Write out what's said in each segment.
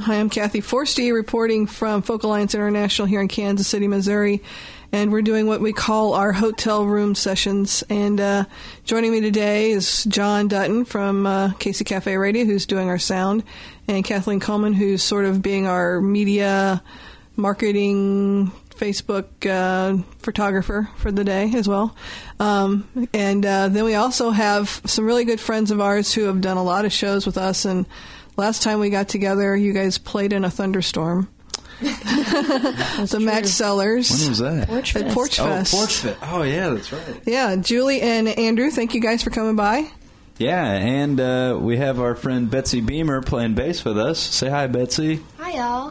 Hi, I'm Kathy Forsty, reporting from Folk Alliance International here in Kansas City, Missouri. And we're doing what we call our hotel room sessions. And joining me today is John Dutton from Casey Cafe Radio, who's doing our sound, and Kathleen Coleman, who's sort of being our media marketing Facebook photographer for the day as well. And then we also have some really good friends of ours who have done a lot of shows with us. And last time we got together, you guys played in a thunderstorm. The Match Sellers. When was that? Porch Fest. Porch Fest. Oh, Porch Fest. Oh, yeah, that's right. Yeah, Julie and Andrew, thank you guys for coming by. Yeah, and we have our friend Betsy Beamer playing bass with us. Say hi, Betsy. Hi, y'all.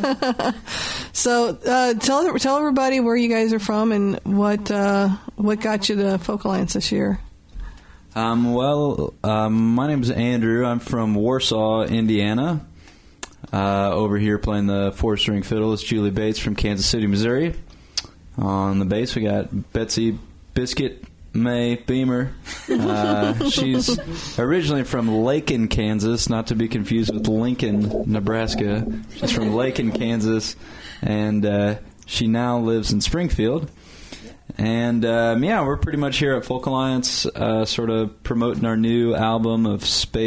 So tell everybody where you guys are from and what got you to Folk Alliance this year. My name's Andrew. I'm from Warsaw, Indiana. Over here playing the four-string fiddle is Julie Bates from Kansas City, Missouri. On the bass, we got Betsy Biscuit May Beamer. She's originally from Lakin, Kansas, not to be confused with Lincoln, Nebraska. She's from Lakin, Kansas, and she now lives in Springfield. And, we're pretty much here at Folk Alliance, sort of promoting our new album of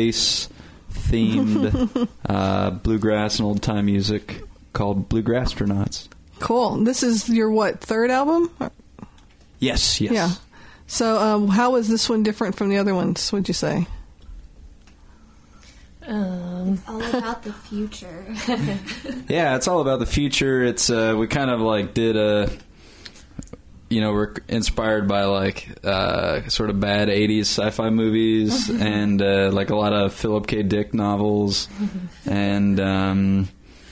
space-themed bluegrass and old-time music called Bluegrastronauts. Cool. This is your, third album? Yes. Yeah. So how is this one different from the other ones, would you say? It's all about the future. Yeah, it's all about the future. It's we kind of like did we're inspired by sort of bad 80s sci-fi movies and like a lot of Philip K. Dick novels. And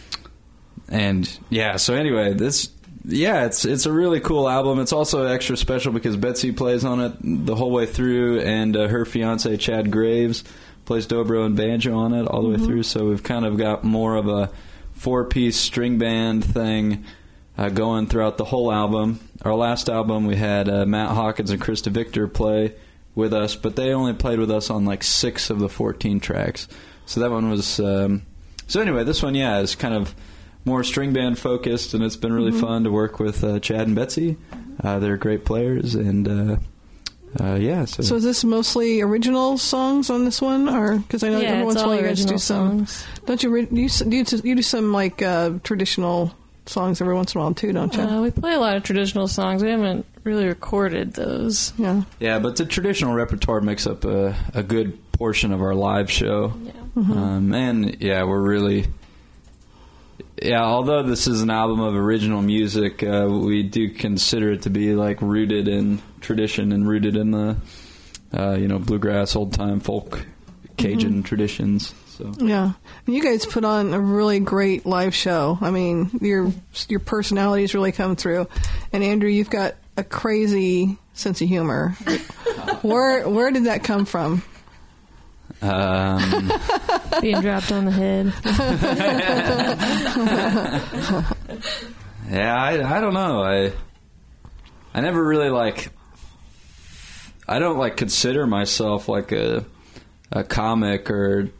so anyway, it's a really cool album. It's also extra special because Betsy plays on it the whole way through, and her fiance Chad Graves plays dobro and banjo on it all the way through. So we've kind of got more of a four-piece string band thing going throughout the whole album. Our last album, we had Matt Hawkins and Krista Victor play with us, but they only played with us on like 6 of the 14 tracks. So that one was... So anyway, this one, is kind of more string band focused, and it's been really fun to work with Chad and Betsy. They're great players, and So is this mostly original songs on this one, or because I know every once in a while you guys do some? Songs. Don't you do some like traditional songs every once in a while too, don't you? We play a lot of traditional songs. We haven't really recorded those. Yeah. Yeah, but the traditional repertoire makes up a good portion of our live show. Yeah. We're really... Yeah, although this is an album of original music, we do consider it to be like rooted in tradition and rooted in the bluegrass, old time folk, Cajun traditions. So yeah, and you guys put on a really great live show. I mean, your personalities really come through, and Andrew, you've got a crazy sense of humor. Where did that come from? Being dropped on the head. I don't know. I never really I don't consider myself like a comic or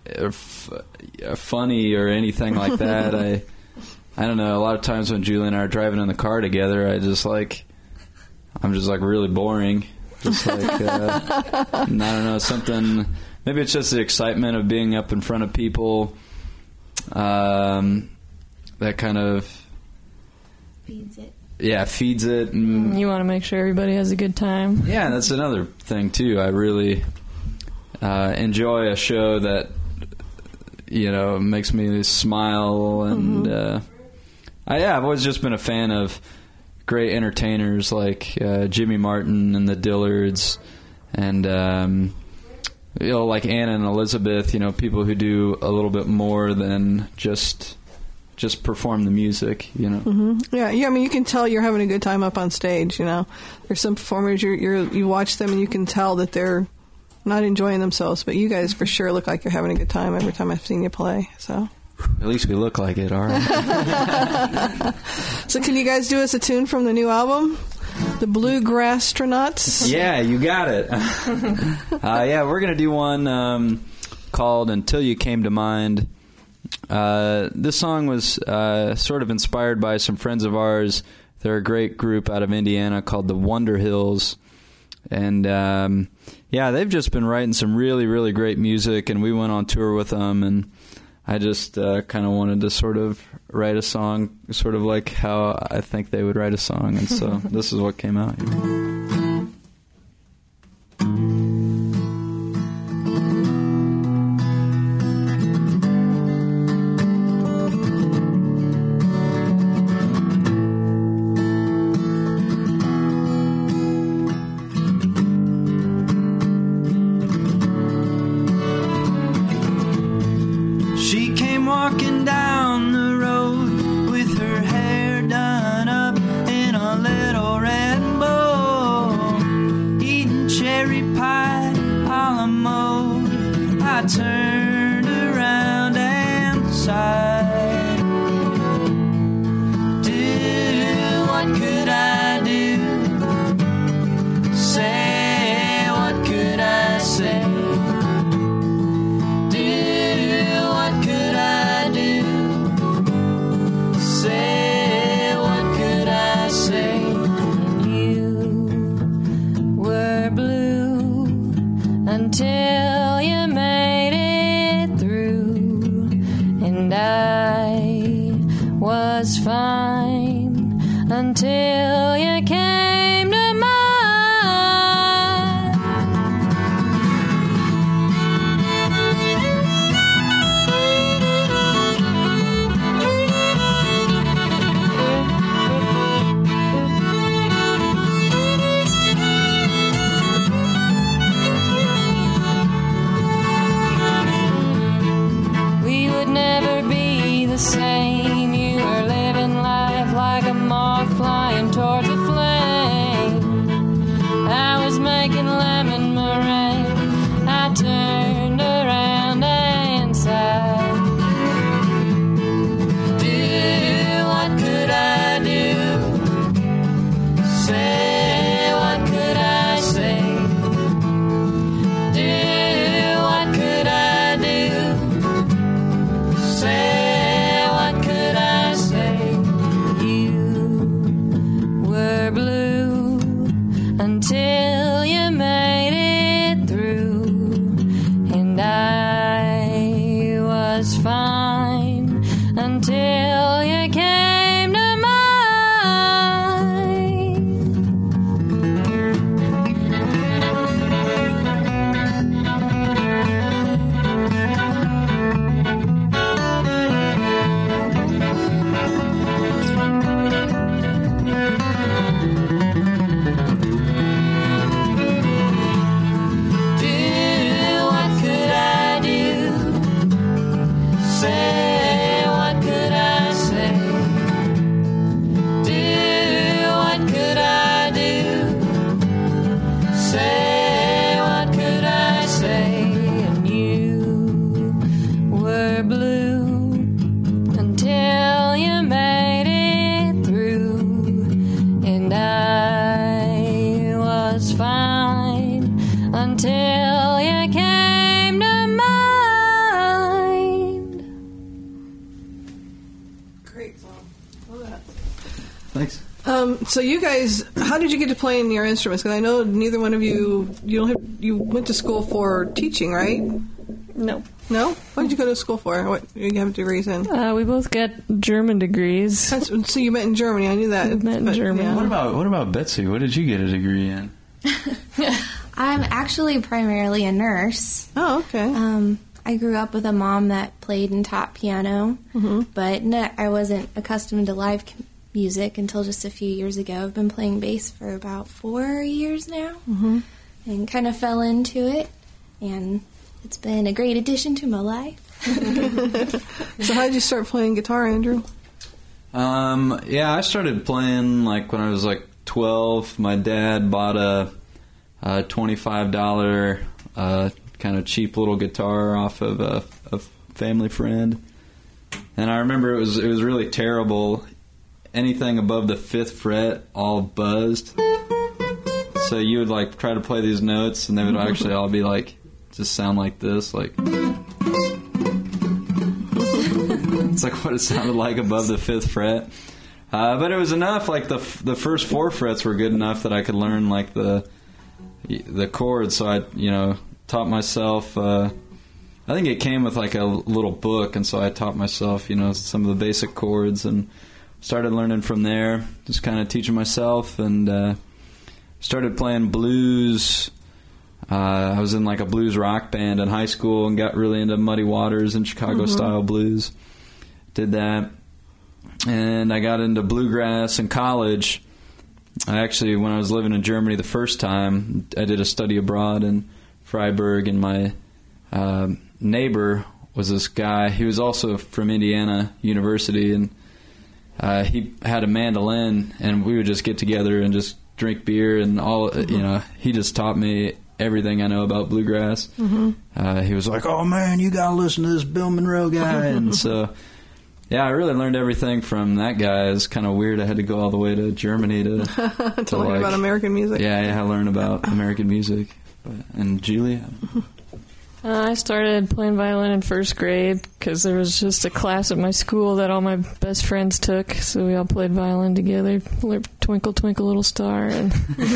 funny or anything like that. I don't know. A lot of times when Julie and I are driving in the car together, I'm just really boring. Just I don't know, something. Maybe it's just the excitement of being up in front of people. That kind of feeds it. Yeah, feeds it. And you want to make sure everybody has a good time. Yeah, that's another thing too. I really enjoy a show that makes me smile, and I've always just been a fan of great entertainers like Jimmy Martin and the Dillards, and like Anna and Elizabeth, people who do a little bit more than just perform the music, Yeah, I mean, you can tell you're having a good time up on stage, There's some performers, you watch them and you can tell that they're not enjoying themselves, but you guys for sure look like you're having a good time every time I've seen you play, so... At least we look like it, all right. So can you guys do us a tune from the new album? The Bluegrastronauts? Yeah, you got it. We're going to do one called Until You Came to Mind. This song was sort of inspired by some friends of ours. They're a great group out of Indiana called the Wonder Hills. And, they've just been writing some really, really great music, and we went on tour with them, and I just kind of wanted to sort of write a song sort of like how I think they would write a song, and so this is what came out. Walking down the road with her hair done up in a little red bow, eating cherry pie a la mode. I turned around and sighed. What could I do? Say, what could I say? Until you made it through, and I was fine until you came to mine. The same, you were living life like a moth flying towards the flame. I was making lemon meringue. I turned around and sighed. What could I do? Say, what could I say? What could I do? Say, until you made it through, and I was fine until you came to mine. Until you came to mind. Great song. Love that. Thanks. So you guys, how did you get to playing your instruments? Because I know neither one of you, you went to school for teaching, right? No. No? What did you go to school for? What you have degrees in? We both got German degrees. So you met in Germany. I knew that. We met in Germany. Yeah. What about Betsy? What did you get a degree in? I'm actually primarily a nurse. Oh, okay. I grew up with a mom that played and taught piano, but I wasn't accustomed to live music until just a few years ago. I've been playing bass for about 4 years now, and kind of fell into it, and it's been a great addition to my life. So how did you start playing guitar, Andrew? I started playing like when I was like 12. My dad bought a $25 kind of cheap little guitar off of a family friend, and I remember it was really terrible. Anything above the 5th fret all buzzed, so you would like try to play these notes and they would actually all be like just sound like this, like. It's like what it sounded like above the 5th fret. But it was enough. Like the first 4 frets were good enough that I could learn like the chords. So I, taught myself. I think it came with like a little book, and so I taught myself, some of the basic chords and started learning from there. Just kind of teaching myself, and started playing blues. I was in like a blues rock band in high school and got really into Muddy Waters and Chicago style blues. Did that. And I got into bluegrass in college. I actually, when I was living in Germany the first time, I did a study abroad in Freiburg, and my neighbor was this guy. He was also from Indiana University, and he had a mandolin, and we would just get together and just drink beer and all. He just taught me everything I know about bluegrass. He was like, "Oh man, you gotta listen to this Bill Monroe guy," and so. Yeah, I really learned everything from that guy. It's kind of weird. I had to go all the way to Germany to learn about American music. Yeah, I learned about American music. And Julie? I started playing violin in 1st grade because there was just a class at my school that all my best friends took. So we all played violin together. Twinkle, Twinkle, Little Star. And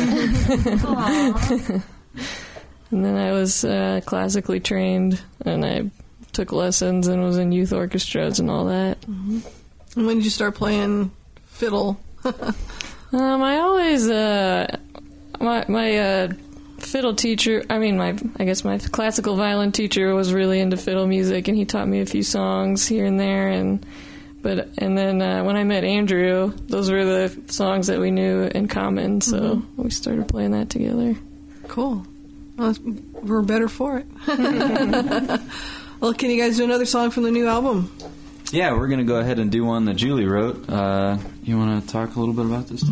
then I was classically trained, and I took lessons and was in youth orchestras and all that. And when did you start playing fiddle? I always my fiddle teacher. I guess my classical violin teacher was really into fiddle music, and he taught me a few songs here and there. And then when I met Andrew, those were the songs that we knew in common. So we started playing that together. Cool. Well, we're better for it. Well, can you guys do another song from the new album? Yeah, we're going to go ahead and do one that Julie wrote. You want to talk a little bit about this?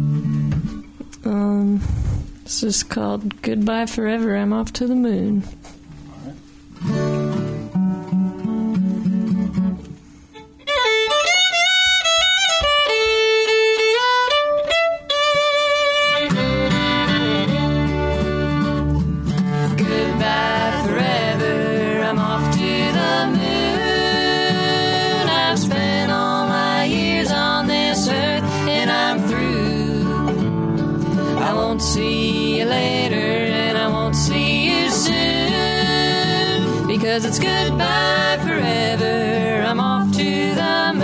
This is called Goodbye Forever, I'm Off to the Moon. All right. See you later, and I won't see you soon, because it's goodbye forever, I'm off to the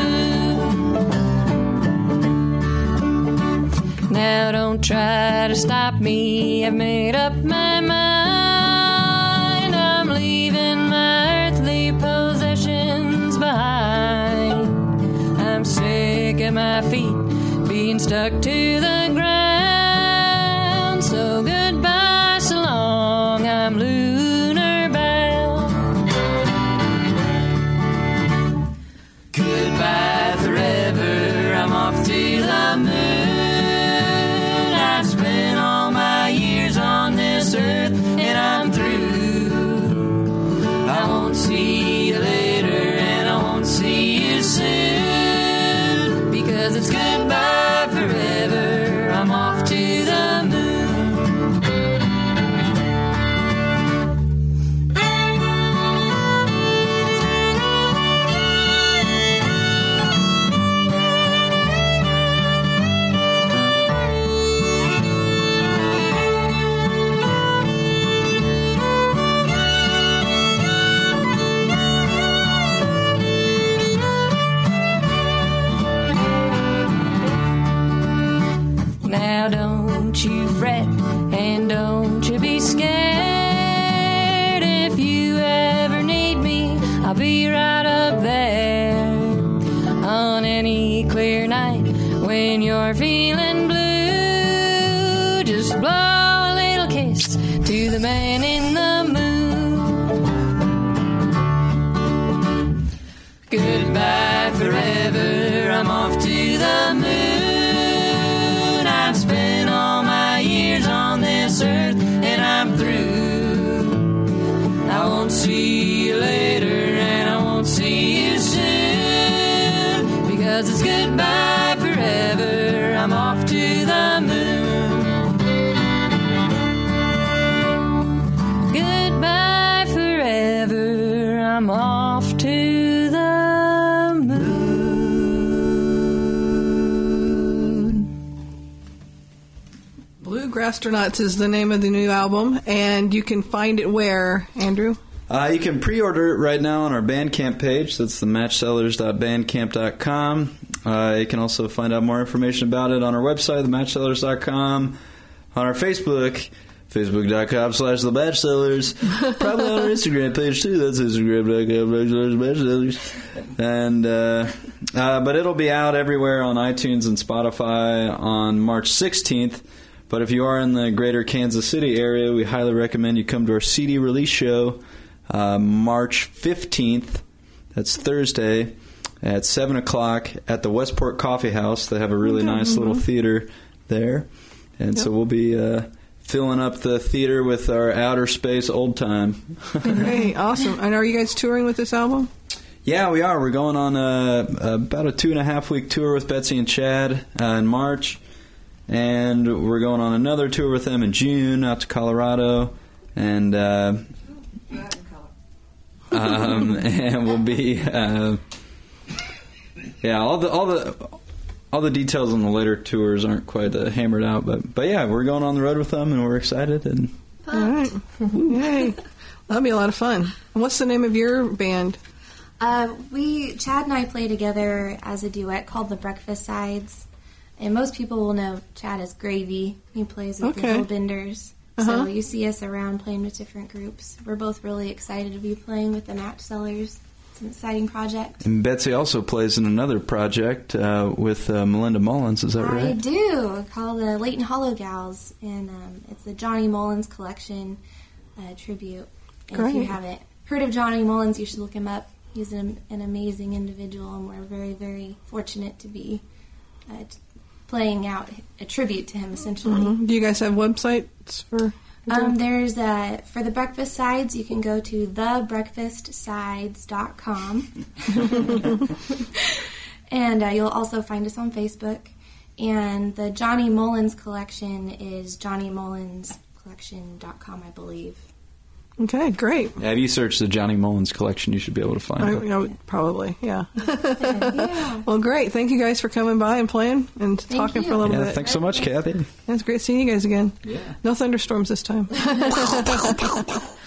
moon. Now don't try to stop me, I've made up my mind, I'm leaving my earthly possessions behind. I'm sick at my feet, being stuck to the ground. So goodbye, so long, I'm lunar bound. Goodbye forever, I'm off to the moon. I've spent all my years on this earth, and I'm through. I won't see you later, and I won't see you soon, because it's goodbye forever, I'm off to the moon. Now don't you fret, and don't you be scared. If you ever need me, I'll be right up there. On any clear night when you're feeling blue, just blow a little kiss to the man in the moon. Goodbye forever, I'm off to the moon. I've spent all my years on this earth, and I'm through. I won't see you later, and I won't see you soon, because it's goodbye forever, I'm off to the moon. Goodbye forever, I'm off to the moon. Bluegrastronauts is the name of the new album, and you can find it where, Andrew? You can pre-order it right now on our Bandcamp page. That's the matchsellers.bandcamp.com. You can also find out more information about it on our website, thematchsellers.com, on our Facebook, facebook.com/thematchsellers, probably on our Instagram page too. That's instagram.com/matchsellers. And but it'll be out everywhere on iTunes and Spotify on March 16th. But if you are in the greater Kansas City area, we highly recommend you come to our CD release show March 15th. That's Thursday at 7 o'clock at the Westport Coffee House. They have a really nice little theater there. And so we'll be filling up the theater with our outer space old time. Great, awesome. And are you guys touring with this album? Yeah, we are. We're going on about a 2.5-week tour with Betsy and Chad in March. And we're going on another tour with them in June out to Colorado. And and we'll be all the details on the later tours aren't quite hammered out, but yeah, we're going on the road with them and we're excited. And all right, yay, that'll be a lot of fun. And what's the name of your band? Chad and I play together as a duet called the Breakfast Sides, and most people will know Chad as Gravy. He plays with the Hillbenders. So you see us around playing with different groups. We're both really excited to be playing with the Match Sellers. It's an exciting project. And Betsy also plays in another project with Melinda Mullins, is that right? I do, called the Leighton Hollow Gals, and it's the Johnny Mullins Collection tribute. And if you haven't heard of Johnny Mullins, you should look him up. He's an amazing individual, and we're very, very fortunate to be playing out a tribute to him, essentially. Mm-hmm. Do you guys have websites for? There's for the Breakfast Sides, you can go to thebreakfastsides.com. And you'll also find us on Facebook. And the Johnny Mullins collection is johnnymullins.collection.com, I believe. Okay, great. Yeah, if you search the Johnny Mullins collection, you should be able to find it. Probably, yeah. Yeah. Well, great. Thank you guys for coming by and playing and talking for a little bit. Thanks so much, Kathy. It's great seeing you guys again. Yeah. No thunderstorms this time.